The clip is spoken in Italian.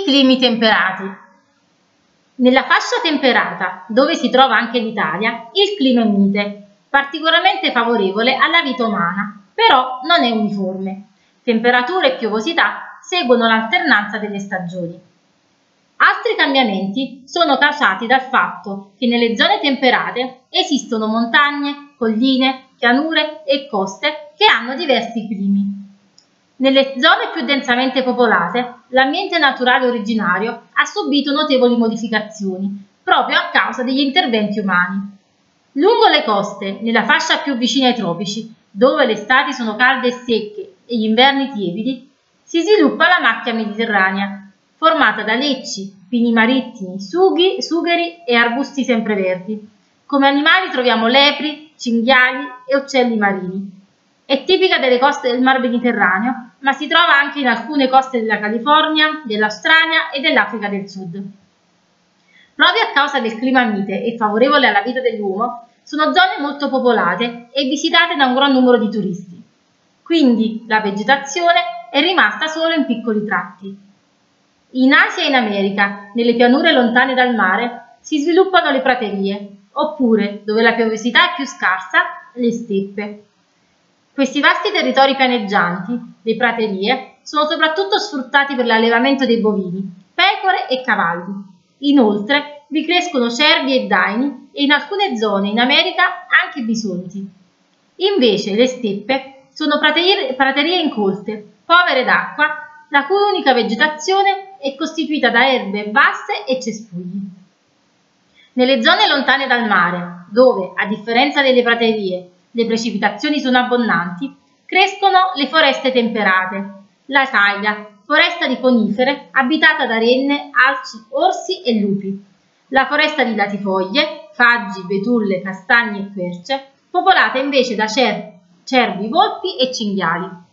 I climi temperati. Nella fascia temperata, dove si trova anche l'Italia, il clima è mite, particolarmente favorevole alla vita umana, però non è uniforme. Temperatura e piovosità seguono l'alternanza delle stagioni. Altri cambiamenti sono causati dal fatto che nelle zone temperate esistono montagne, colline, pianure e coste che hanno diversi climi. Nelle zone più densamente popolate, l'ambiente naturale originario ha subito notevoli modificazioni, proprio a causa degli interventi umani. Lungo le coste, nella fascia più vicina ai tropici, dove le estati sono calde e secche e gli inverni tiepidi, si sviluppa la macchia mediterranea, formata da lecci, pini marittimi, sugheri e arbusti sempreverdi. Come animali troviamo lepri, cinghiali e uccelli marini. È tipica delle coste del Mar Mediterraneo, ma si trova anche in alcune coste della California, dell'Australia e dell'Africa del Sud. Proprio a causa del clima mite e favorevole alla vita dell'uomo, sono zone molto popolate e visitate da un gran numero di turisti. Quindi la vegetazione è rimasta solo in piccoli tratti. In Asia e in America, nelle pianure lontane dal mare, si sviluppano le praterie, oppure, dove la piovosità è più scarsa, le steppe. Questi vasti territori pianeggianti, le praterie, sono soprattutto sfruttati per l'allevamento dei bovini, pecore e cavalli. Inoltre vi crescono cervi e daini e in alcune zone in America anche bisonti. Invece le steppe sono praterie incolte, povere d'acqua, la cui unica vegetazione è costituita da erbe basse e cespugli. Nelle zone lontane dal mare, dove, a differenza delle praterie, le precipitazioni sono abbondanti, crescono le foreste temperate, la taiga, foresta di conifere abitata da renne, alci, orsi e lupi, la foresta di latifoglie, faggi, betulle, castagne e querce, popolata invece da cervi, volpi e cinghiali.